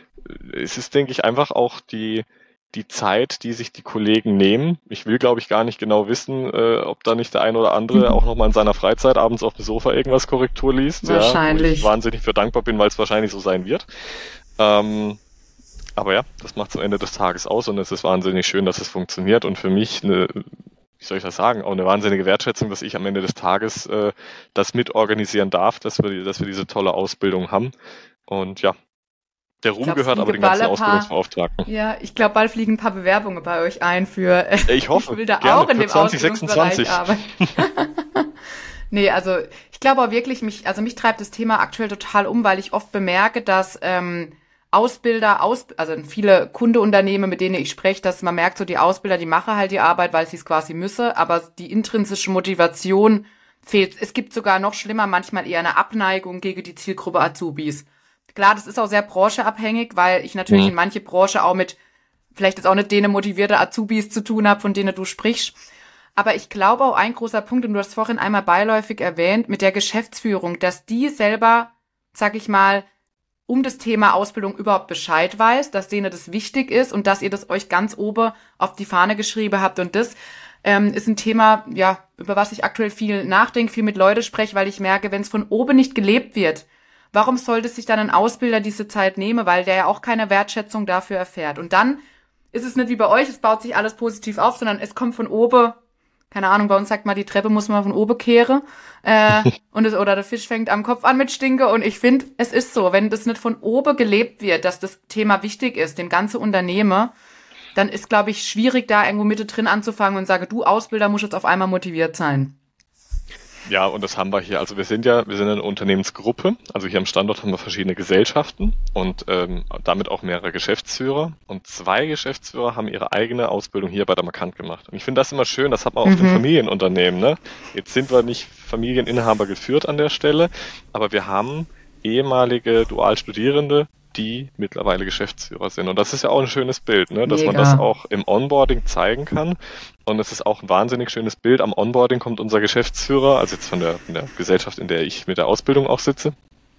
es ist, denke ich, einfach auch die die Zeit, die sich die Kollegen nehmen. Ich will, glaube ich, gar nicht genau wissen, äh, ob da nicht der ein oder andere auch nochmal in seiner Freizeit abends auf dem Sofa irgendwas Korrektur liest. Wahrscheinlich. Ja, wo ich wahnsinnig für dankbar bin, weil es wahrscheinlich so sein wird. Ähm, aber ja, das macht es am Ende des Tages aus und es ist wahnsinnig schön, dass es funktioniert und für mich eine, wie soll ich das sagen, auch eine wahnsinnige Wertschätzung, dass ich am Ende des Tages äh, das mitorganisieren darf, dass wir, dass wir diese tolle Ausbildung haben. Und ja, der Ruhm glaub, gehört aber den ganzen Ausbildungsbeauftragten. Ja, ich glaube, bald fliegen ein paar Bewerbungen bei euch ein für. Ich hoffe, ich will da gerne, auch in dem zwanzig Ausbildungsbereich sechsundzwanzig arbeiten. Nee, also ich glaube auch wirklich, mich, also mich treibt das Thema aktuell total um, weil ich oft bemerke, dass ähm, Ausbilder, Aus, also viele Kundeunternehmen, mit denen ich spreche, dass man merkt, so die Ausbilder, die machen halt die Arbeit, weil sie es quasi müssen, aber die intrinsische Motivation fehlt. Es gibt sogar noch schlimmer, manchmal eher eine Abneigung gegen die Zielgruppe Azubis. Klar, das ist auch sehr brancheabhängig, weil ich natürlich mhm. in manche Branche auch mit, vielleicht jetzt auch nicht denen motivierte Azubis zu tun habe, von denen du sprichst. Aber ich glaube auch ein großer Punkt, und du hast vorhin einmal beiläufig erwähnt, mit der Geschäftsführung, dass die selber, sag ich mal, um das Thema Ausbildung überhaupt Bescheid weiß, dass denen das wichtig ist und dass ihr das euch ganz oben auf die Fahne geschrieben habt. Und das ähm, ist ein Thema, ja, über was ich aktuell viel nachdenke, viel mit Leuten spreche, weil ich merke, wenn es von oben nicht gelebt wird, warum sollte sich dann ein Ausbilder diese Zeit nehmen, weil der ja auch keine Wertschätzung dafür erfährt. Und dann ist es nicht wie bei euch, es baut sich alles positiv auf, sondern es kommt von oben, keine Ahnung, bei uns sagt man, die Treppe muss man von oben kehren, äh, und es, oder der Fisch fängt am Kopf an mit Stinke. Und ich finde, es ist so, wenn das nicht von oben gelebt wird, dass das Thema wichtig ist, dem ganzen Unternehmen, dann ist, glaube ich, schwierig, da irgendwo Mitte drin anzufangen und sage, du Ausbilder musst jetzt auf einmal motiviert sein. Ja, und das haben wir hier. Also wir sind ja, wir sind eine Unternehmensgruppe. Also hier am Standort haben wir verschiedene Gesellschaften und ähm, damit auch mehrere Geschäftsführer. Und zwei Geschäftsführer haben ihre eigene Ausbildung hier bei der Markant gemacht. Und ich finde das immer schön, das hat man auch mhm. in Familienunternehmen. Ne? Jetzt sind wir nicht Familieninhaber geführt an der Stelle, aber wir haben ehemalige Dualstudierende, die mittlerweile Geschäftsführer sind. Und das ist ja auch ein schönes Bild, ne? Dass Mega. man das auch im Onboarding zeigen kann. Und es ist auch ein wahnsinnig schönes Bild. Am Onboarding kommt unser Geschäftsführer, also jetzt von der, von der Gesellschaft, in der ich mit der Ausbildung auch sitze,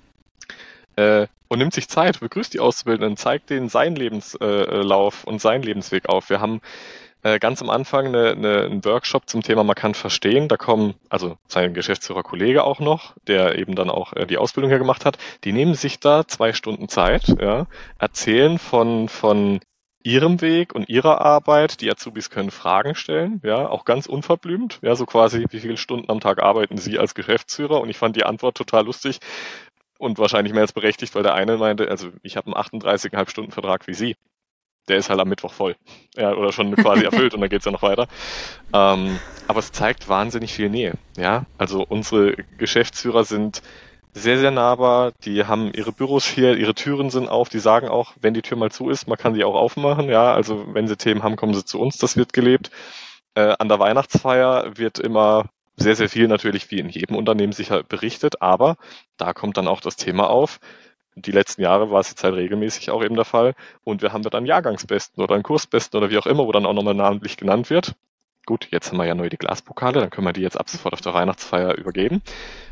äh, und nimmt sich Zeit, begrüßt die Auszubildenden, zeigt denen seinen Lebenslauf und seinen Lebensweg auf. Wir haben äh, ganz am Anfang eine, eine, einen Workshop zum Thema Markant verstehen. Da kommen, also sein Geschäftsführer-Kollege auch noch, der eben dann auch äh, die Ausbildung hier gemacht hat, die nehmen sich da zwei Stunden Zeit, ja, erzählen von, von ihrem Weg und ihrer Arbeit. Die Azubis können Fragen stellen, ja, auch ganz unverblümt, ja, so quasi, wie viele Stunden am Tag arbeiten Sie als Geschäftsführer? Und ich fand die Antwort total lustig und wahrscheinlich mehr als berechtigt, weil der eine meinte, also ich habe einen achtunddreißig Komma fünf Stunden Vertrag wie Sie. Der ist halt am Mittwoch voll. Ja, oder schon quasi erfüllt und dann geht's ja noch weiter. Ähm, aber es zeigt wahnsinnig viel Nähe. Ja, also unsere Geschäftsführer sind sehr, sehr nahbar. Die haben ihre Büros hier, ihre Türen sind auf. Die sagen auch, wenn die Tür mal zu ist, man kann sie auch aufmachen. Ja, also wenn sie Themen haben, kommen sie zu uns. Das wird gelebt. Äh, an der Weihnachtsfeier wird immer sehr, sehr viel natürlich wie in jedem Unternehmen sicher berichtet. Aber da kommt dann auch das Thema auf. Die letzten Jahre war es jetzt halt regelmäßig auch eben der Fall. Und wir haben da dann Jahrgangsbesten oder einen Kursbesten oder wie auch immer, wo dann auch nochmal namentlich genannt wird. Gut, jetzt haben wir ja neu die Glaspokale, dann können wir die jetzt ab sofort auf der Weihnachtsfeier übergeben.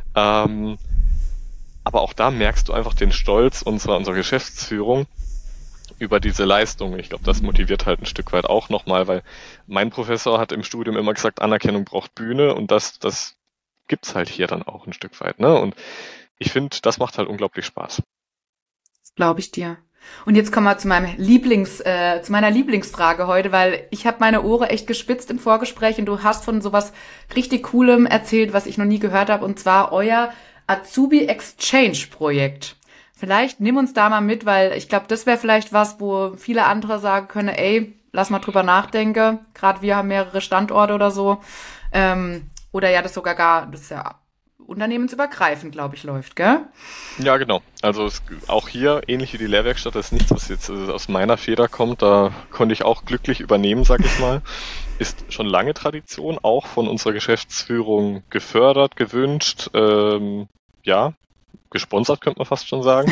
Ähm, aber auch da merkst du einfach den Stolz unserer, unserer Geschäftsführung über diese Leistung. Ich glaube, das motiviert halt ein Stück weit auch nochmal, weil mein Professor hat im Studium immer gesagt, Anerkennung braucht Bühne und das, das gibt's halt hier dann auch ein Stück weit, ne? Und ich finde, das macht halt unglaublich Spaß. Glaube ich dir. Und jetzt kommen wir zu meinem Lieblings, äh, zu meiner Lieblingsfrage heute, weil ich habe meine Ohren echt gespitzt im Vorgespräch und du hast von sowas richtig Coolem erzählt, was ich noch nie gehört habe, und zwar euer Azubi Exchange Projekt. Vielleicht nimm uns da mal mit, weil ich glaube, das wäre vielleicht was, wo viele andere sagen können, ey, lass mal drüber nachdenken. Gerade wir haben mehrere Standorte oder so. Ähm, oder ja, das sogar gar, das ist ja unternehmensübergreifend, glaube ich, läuft, gell? Ja, genau. Also es, auch hier, ähnlich wie die Lehrwerkstatt, das ist nichts, was jetzt äh, aus meiner Feder kommt. Da konnte ich auch glücklich übernehmen, sag ich mal. Ist schon lange Tradition, auch von unserer Geschäftsführung gefördert, gewünscht, ähm, ja, gesponsert, könnte man fast schon sagen.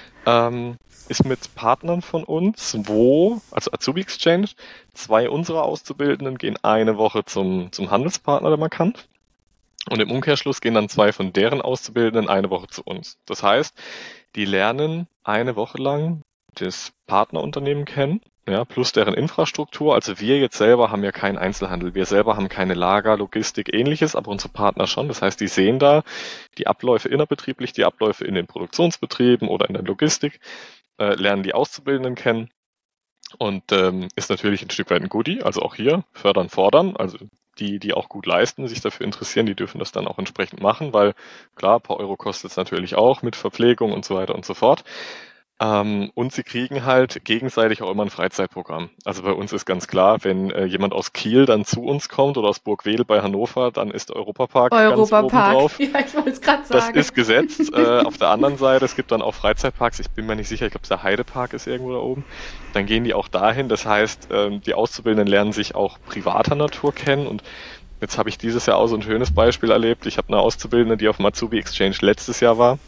ähm, ist mit Partnern von uns, wo, also Azubi Exchange, zwei unserer Auszubildenden gehen eine Woche zum, zum Handelspartner der Markant. Und im Umkehrschluss gehen dann zwei von deren Auszubildenden eine Woche zu uns. Das heißt, die lernen eine Woche lang das Partnerunternehmen kennen, ja, plus deren Infrastruktur. Also wir jetzt selber haben ja keinen Einzelhandel. Wir selber haben keine Lager, Logistik, ähnliches, aber unsere Partner schon. Das heißt, die sehen da die Abläufe innerbetrieblich, die Abläufe in den Produktionsbetrieben oder in der Logistik, äh, lernen die Auszubildenden kennen. Und ähm, ist natürlich ein Stück weit ein Goodie, also auch hier fördern, fordern, also die, die auch gut leisten, sich dafür interessieren, die dürfen das dann auch entsprechend machen, weil klar, ein paar Euro kostet es natürlich auch mit Verpflegung und so weiter und so fort. Ähm, und sie kriegen halt gegenseitig auch immer ein Freizeitprogramm. Also bei uns ist ganz klar, wenn äh, jemand aus Kiel dann zu uns kommt oder aus Burgwedel bei Hannover, dann ist der Europapark ganz oben drauf. Ja, ich wollte es gerade sagen. Das ist gesetzt. äh, auf der anderen Seite, es gibt dann auch Freizeitparks, ich bin mir nicht sicher, ich glaube, der Heidepark ist irgendwo da oben. Dann gehen die auch dahin. Das heißt, ähm, die Auszubildenden lernen sich auch privater Natur kennen. Und jetzt habe ich dieses Jahr auch so ein schönes Beispiel erlebt. Ich habe eine Auszubildende, die auf dem Azubi Exchange letztes Jahr war.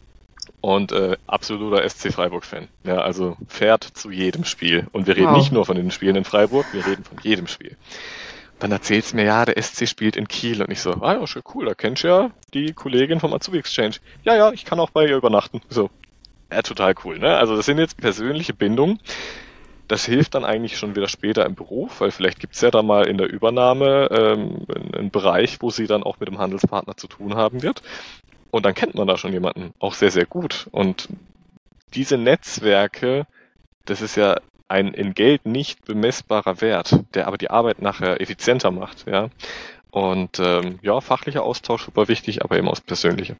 Und äh, absoluter S C Freiburg-Fan. Ja, also fährt zu jedem Spiel. Und wir reden wow. nicht nur von den Spielen in Freiburg, wir reden von jedem Spiel. Dann erzählt sie mir, ja, der S C spielt in Kiel. Und ich so, ah ja, schon cool, da kennst du ja die Kollegin vom Azubi Exchange. Ja, ja, ich kann auch bei ihr übernachten. So, ja, total cool, ne? Also das sind jetzt persönliche Bindungen. das hilft dann eigentlich schon wieder später im Beruf, weil vielleicht gibt es ja da mal in der Übernahme ähm, einen Bereich, wo sie dann auch mit dem Handelspartner zu tun haben wird. Und dann kennt man da schon jemanden auch sehr, sehr gut. Und diese Netzwerke, das ist ja ein in Geld nicht bemessbarer Wert, der aber die Arbeit nachher effizienter macht. Ja. Und ähm, ja, fachlicher Austausch super wichtig, aber eben auch das Persönliche.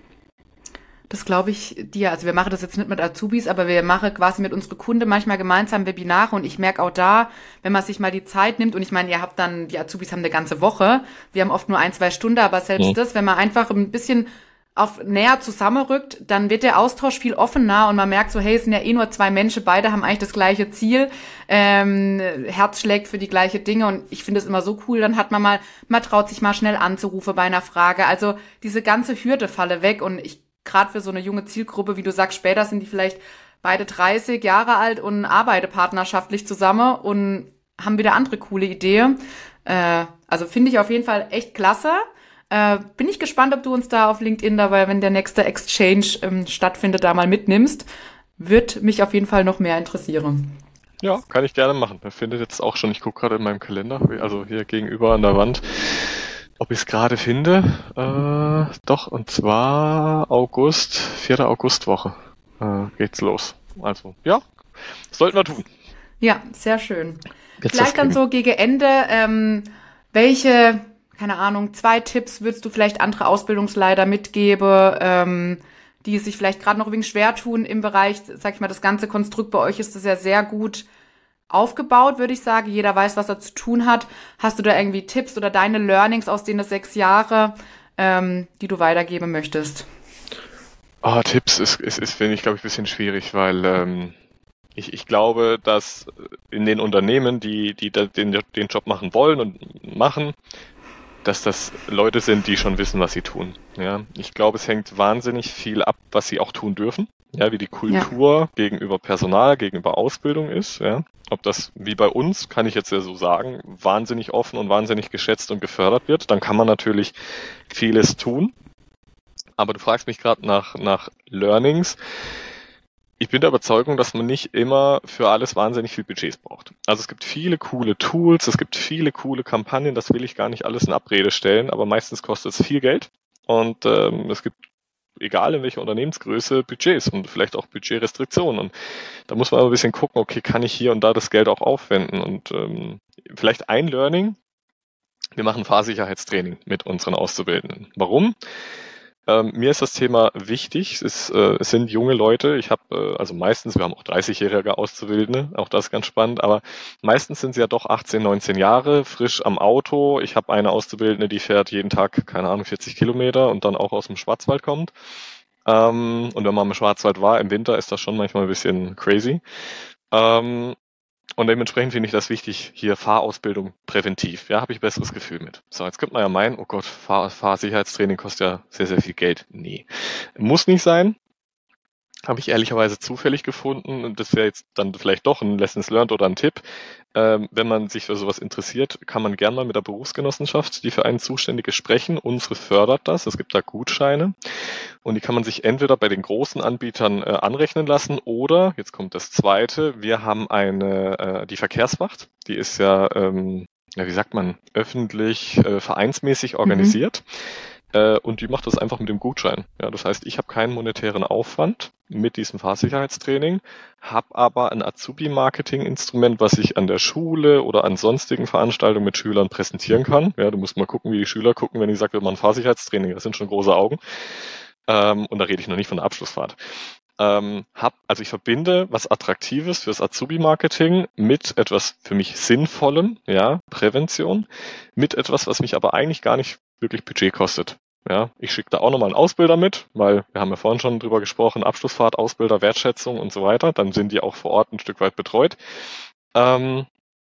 Das glaube ich dir. Also wir machen das jetzt nicht mit Azubis, aber wir machen quasi mit unseren Kunden manchmal gemeinsam Webinare und ich merke auch da, wenn man sich mal die Zeit nimmt und ich meine, ihr habt dann, die Azubis haben eine ganze Woche, wir haben oft nur ein, zwei Stunden, aber selbst mhm. das, wenn man einfach ein bisschen auf näher zusammenrückt, dann wird der Austausch viel offener und man merkt so, hey, es sind ja eh nur zwei Menschen, beide haben eigentlich das gleiche Ziel, ähm, Herz schlägt für die gleiche Dinge und ich finde es immer so cool, dann hat man mal, man traut sich mal schnell anzurufen bei einer Frage, also diese ganze Hürde falle weg und ich gerade für so eine junge Zielgruppe, wie du sagst, später sind die vielleicht beide dreißig Jahre alt und arbeiten partnerschaftlich zusammen und haben wieder andere coole Ideen. Äh, also finde ich auf jeden Fall echt klasse. Äh, bin ich gespannt, ob du uns da auf LinkedIn dabei, wenn der nächste Exchange ähm, stattfindet, da mal mitnimmst. Wird mich auf jeden Fall noch mehr interessieren. Ja, kann ich gerne machen. Er findet jetzt auch schon, ich gucke gerade in meinem Kalender, also hier gegenüber an der Wand, ob ich es gerade finde. Äh, doch, und zwar August, vierte Augustwoche äh, geht's los. Also, ja, sollten wir tun. Ja, sehr schön. Jetzt vielleicht dann so gegen Ende, ähm, welche, keine Ahnung, zwei Tipps würdest du vielleicht andere Ausbildungsleiter mitgeben, ähm, die sich vielleicht gerade noch ein wenig schwer tun im Bereich, sag ich mal, das ganze Konstrukt bei euch ist das ja sehr gut aufgebaut, würde ich sagen. Jeder weiß, was er zu tun hat. Hast du da irgendwie Tipps oder deine Learnings aus den sechs Jahre, ähm, die du weitergeben möchtest? Oh, Tipps ist, ist, ist finde ich, glaube ich, ein bisschen schwierig, weil ähm, ich, ich glaube, dass in den Unternehmen, die, die den, den Job machen wollen und machen, dass das Leute sind, die schon wissen, was sie tun. Ja, ich glaube, es hängt wahnsinnig viel ab, was sie auch tun dürfen. Ja, wie die Kultur ja. gegenüber Personal, gegenüber Ausbildung ist. Ja, ob das wie bei uns, kann ich jetzt ja so sagen, wahnsinnig offen und wahnsinnig geschätzt und gefördert wird, dann kann man natürlich vieles tun. Aber du fragst mich gerade nach nach Learnings. Ich bin der Überzeugung, dass man nicht immer für alles wahnsinnig viel Budgets braucht. Also es gibt viele coole Tools, es gibt viele coole Kampagnen, das will ich gar nicht alles in Abrede stellen, aber meistens kostet es viel Geld und ähm, es gibt, egal in welcher Unternehmensgröße, Budgets und vielleicht auch Budgetrestriktionen. Und da muss man aber ein bisschen gucken, okay, kann ich hier und da das Geld auch aufwenden? Und ähm, vielleicht ein Learning, wir machen Fahrsicherheitstraining mit unseren Auszubildenden. Warum? Ähm, mir ist das Thema wichtig. Es, ist, äh, es sind junge Leute. Ich habe, äh, also meistens, wir haben auch dreißigjährige Auszubildende, auch das ist ganz spannend, aber meistens sind sie ja doch achtzehn, neunzehn Jahre, frisch am Auto. Ich habe eine Auszubildende, die fährt jeden Tag, keine Ahnung, vierzig Kilometer und dann auch aus dem Schwarzwald kommt. Ähm, und wenn man im Schwarzwald war, im Winter ist das schon manchmal ein bisschen crazy. Ähm, Und dementsprechend finde ich das wichtig, hier Fahrausbildung präventiv. Ja, habe ich besseres Gefühl mit. So, jetzt könnte man ja meinen, oh Gott, Fahr Fahrsicherheitstraining kostet ja sehr, sehr viel Geld. Nee, muss nicht sein. Habe ich ehrlicherweise zufällig gefunden. Und das wäre jetzt dann vielleicht doch ein Lessons Learned oder ein Tipp. Ähm, wenn man sich für sowas interessiert, kann man gerne mal mit der Berufsgenossenschaft, die für einen Zuständige, sprechen. Unsere fördert das. Es gibt da Gutscheine. Und die kann man sich entweder bei den großen Anbietern äh, anrechnen lassen oder, jetzt kommt das Zweite, wir haben eine, äh, die Verkehrswacht. Die ist ja, ähm, ja, wie sagt man, öffentlich, äh, vereinsmäßig organisiert. Mhm. Und die macht das einfach mit dem Gutschein. Ja, das heißt, ich habe keinen monetären Aufwand mit diesem Fahrsicherheitstraining, habe aber ein Azubi-Marketing-Instrument, was ich an der Schule oder an sonstigen Veranstaltungen mit Schülern präsentieren kann. Ja, du musst mal gucken, wie die Schüler gucken, wenn ich sage, wir machen Fahrsicherheitstraining. Das sind schon große Augen. Ähm, und da rede ich noch nicht von der Abschlussfahrt. Ähm, hab, also ich verbinde was Attraktives fürs Azubi-Marketing mit etwas für mich Sinnvollem, ja, Prävention, mit etwas, was mich aber eigentlich gar nicht wirklich Budget kostet. Ja, ich schicke da auch nochmal einen Ausbilder mit, weil wir haben ja vorhin schon drüber gesprochen, Abschlussfahrt, Ausbilder, Wertschätzung und so weiter. Dann sind die auch vor Ort ein Stück weit betreut. Ähm,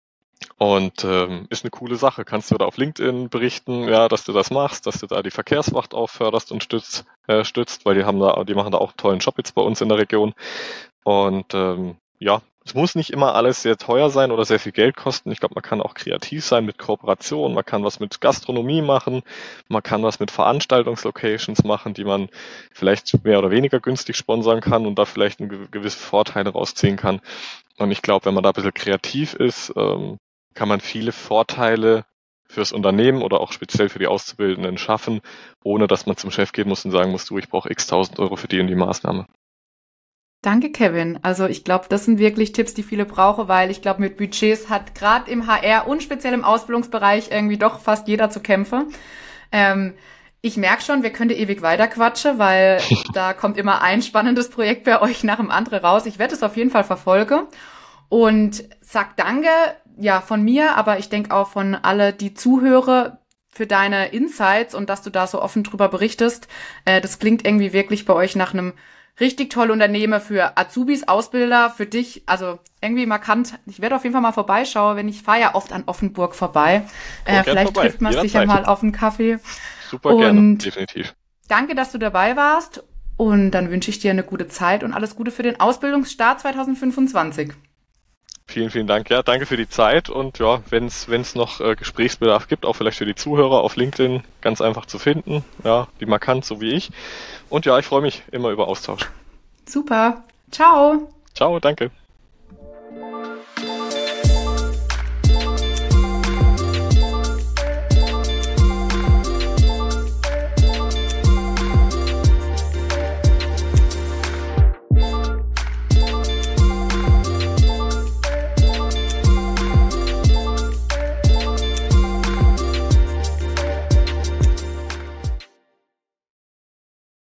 und ähm, ist eine coole Sache. Kannst du da auf LinkedIn berichten, ja, dass du das machst, dass du da die Verkehrswacht auch förderst und stützt, äh, stützt, weil die haben da, die machen da auch einen tollen Job jetzt bei uns in der Region. Und ähm, ja, es muss nicht immer alles sehr teuer sein oder sehr viel Geld kosten. Ich glaube, man kann auch kreativ sein mit Kooperation, man kann was mit Gastronomie machen, man kann was mit Veranstaltungslocations machen, die man vielleicht mehr oder weniger günstig sponsern kann und da vielleicht ein gewisse Vorteile rausziehen kann. Und ich glaube, wenn man da ein bisschen kreativ ist, ähm, kann man viele Vorteile fürs Unternehmen oder auch speziell für die Auszubildenden schaffen, ohne dass man zum Chef gehen muss und sagen muss, du, ich brauche x tausend Euro für die und die Maßnahme. Danke, Kevin. Also ich glaube, das sind wirklich Tipps, die viele brauchen, weil ich glaube, mit Budgets hat gerade im H R und speziell im Ausbildungsbereich irgendwie doch fast jeder zu kämpfen. Ähm, ich merke schon, wir können ewig weiter quatschen, weil da kommt immer ein spannendes Projekt bei euch nach dem anderen raus. Ich werde es auf jeden Fall verfolgen und sag danke, ja, von mir, aber ich denke auch von alle, die zuhören, für deine Insights und dass du da so offen drüber berichtest. Äh, das klingt irgendwie wirklich bei euch nach einem richtig tolle Unternehmen für Azubis, Ausbilder, für dich, also irgendwie markant. Ich werde auf jeden Fall mal vorbeischauen, wenn ich fahre ja oft an Offenburg vorbei. Äh, vielleicht vorbei. Trifft man sich ja mal auf einen Kaffee. Super und gerne, definitiv. Danke, dass du dabei warst und dann wünsche ich dir eine gute Zeit und alles Gute für den Ausbildungsstart zwanzig fünfundzwanzig. Vielen, vielen Dank. Ja, danke für die Zeit und ja, wenn es wenn es noch äh, Gesprächsbedarf gibt, auch vielleicht für die Zuhörer auf LinkedIn, ganz einfach zu finden, ja, die markant, so wie ich. Und ja, ich freue mich immer über Austausch. Super. Ciao. Ciao, danke.